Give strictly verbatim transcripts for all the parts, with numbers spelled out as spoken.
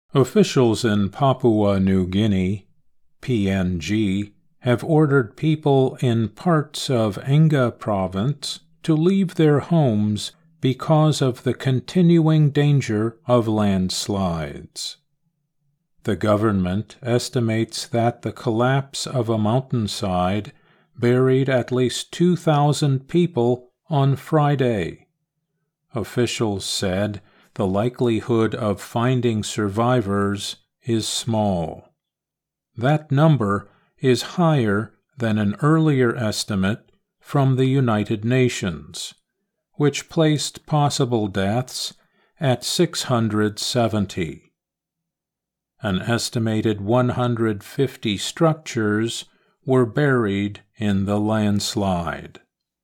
Officials in Papua New Guinea, P N G, have ordered people in parts of Enga Province to leave their homes because of the continuing danger of landslides. The government estimates that the collapse of a mountainside buried at least two thousand people on Friday. Officials said the likelihood of finding survivors is small. That number is higher than an earlier estimate from the United Nations, which placed possible deaths at six hundred seventy. An estimated one hundred fifty structures were buried in the landslide.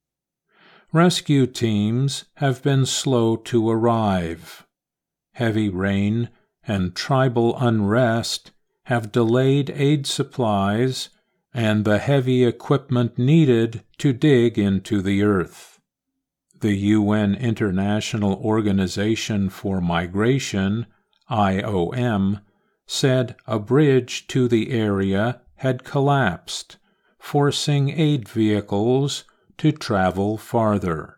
Rescue teams have been slow to arrive. Heavy rain and tribal unrest have delayed aid supplies and the heavy equipment needed to dig into the earth. The U N International Organization for Migration, I O M, said a bridge to the area had collapsed, forcing aid vehicles to travel farther.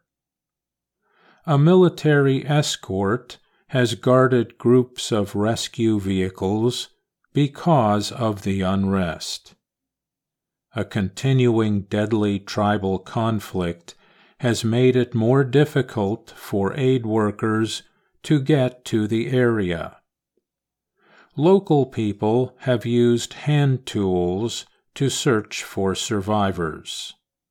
A military escort has guarded groups of rescue vehicles because of the unrest. A continuing deadly tribal conflict has made it more difficult for aid workers to get to the area. Local people have used hand tools to search for survivors.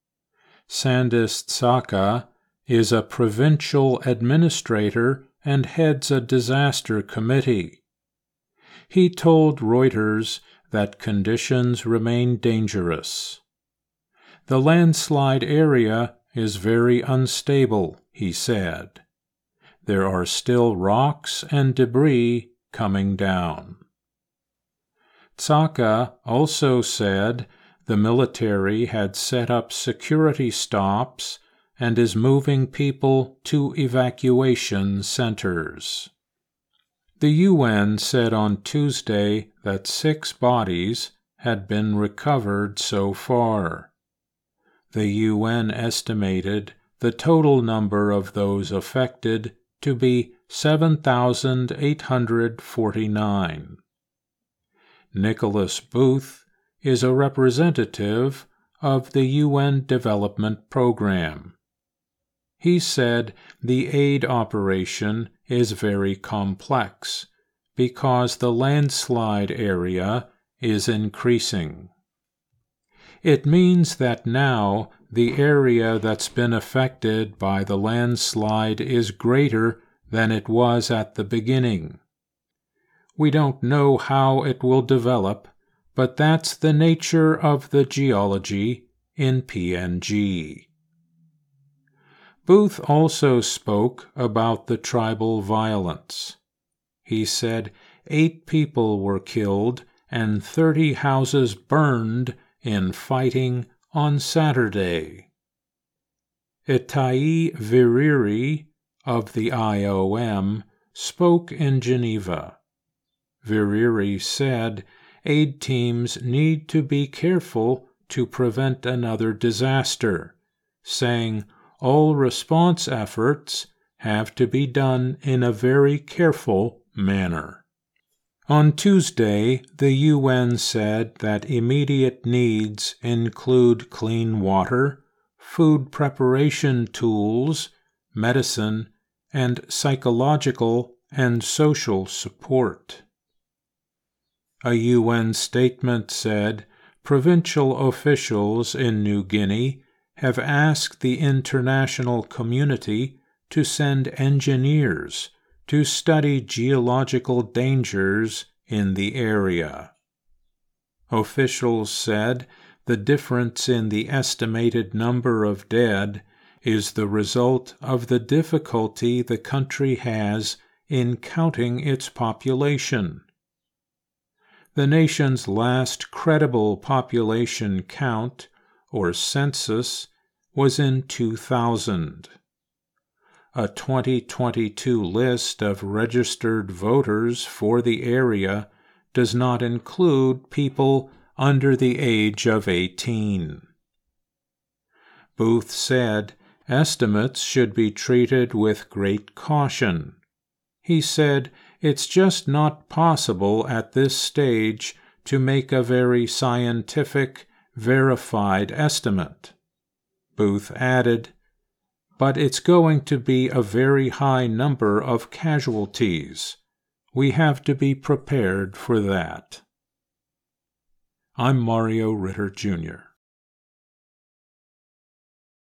Sandis Tsaka is a provincial administrator and heads a disaster committee. He told Reuters that conditions remain dangerous. The landslide area is very unstable, he said. There are still rocks and debris coming down. Tsaka also said the military had set up security stops and is moving people to evacuation centers. The U N said on Tuesday that six bodies had been recovered so far. The U N estimated the total number of those affected to be seven thousand eight hundred forty-nine. Nicholas Booth is a representative of the U N Development Program. He said the aid operation is very complex because the landslide area is increasing. It means that now the area that's been affected by the landslide is greater than it was at the beginning. We don't know how it will develop, but that's the nature of the geology in P N G. Booth also spoke about the tribal violence. He said eight people were killed and thirty houses burned in fighting on Saturday. Itai Viriri of the I O M spoke in Geneva. Viriri said aid teams need to be careful to prevent another disaster, saying all response efforts have to be done in a very careful manner. On Tuesday, the U N said that immediate needs include clean water, food preparation tools, medicine, and psychological and social support. A U N statement said provincial officials in New Guinea have asked the international community to send engineers to study geological dangers in the area. Officials said the difference in the estimated number of dead is the result of the difficulty the country has in counting its population. The nation's last credible population count, or census, was in two thousand. a twenty twenty-two list of registered voters for the area does not include people under the age of eighteen. Booth said estimates should be treated with great caution. He said it's just not possible at this stage to make a very scientific, verified estimate. Booth added, "But it's going to be a very high number of casualties. We have to be prepared for that." I'm Mario Ritter, Junior